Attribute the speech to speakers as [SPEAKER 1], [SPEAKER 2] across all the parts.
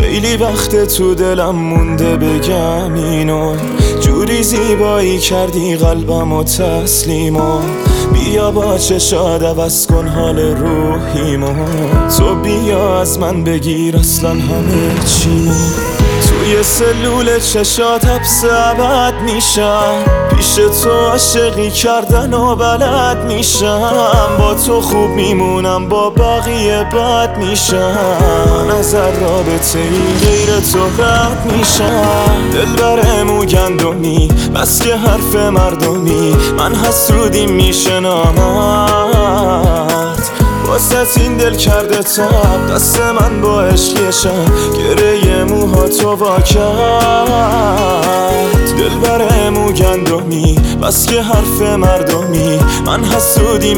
[SPEAKER 1] خیلی وقت تو دلم مونده بگم اینو، جوری زیبایی کردی قلبمو تسلیمو. بیا با چشات عوض کن حال روحیمو، تو بیا از من بگیر اصلا همه چیمو. توی سلول چشات حبس ابد میشم، پیش تو عاشقی کردن و بلد میشم. با تو خوب میمونم با بقیه بد میشم، من از رابطه ای غیر تو رد میشم. دلبرمو گندمی بس که حرف مردمی، من حسودی میشنامت. واسه این دل کرده تب دست من با عشقیشم، گره موها تو وا کرد. دلبرمو گندمی بس که حرف مردمی، من حسودی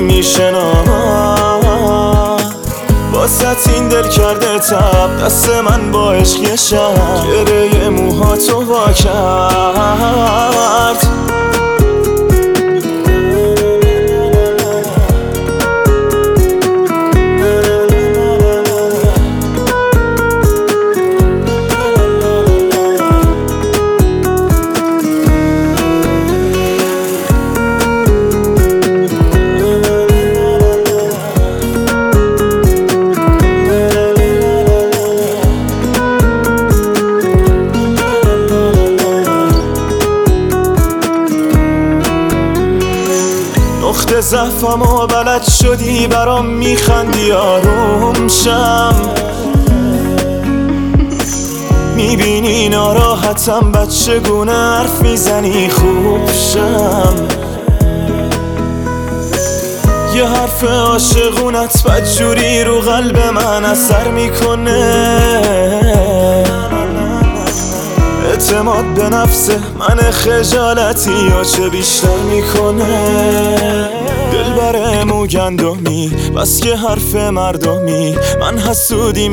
[SPEAKER 1] میشنامت. واسه این دل کرده تب دست من با عشقیشم، گره موها تو وا کرد. نقطه ضعفم و بلد شدی برام میخندی آروم شم. میبینی ناراحتم بچه گونه حرف میزنی خوب شم. یه حرف عاشقونت بدجوری رو قلب من اثر میکنه. اعتماد به نفسه من خجالتی یا چه بیشتر میکنه. دلبرمو گندمی بس که حرف مردمی، من حسودی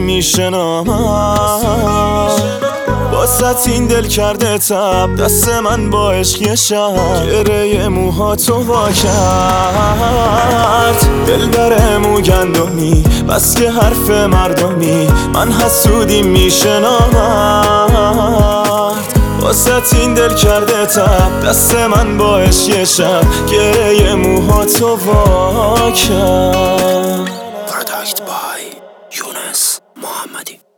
[SPEAKER 1] میشنامت. واسه این دل کرده تب دست من با عشقیشم، گره موها تو وا کرد. دلبرمو گندمی بس که حرف مردمی، من حسودی میشنامت. واسه این دل کرده تب دست من با عشقیشم، گره موها تو وا کرد.
[SPEAKER 2] Product by یونس محمدی.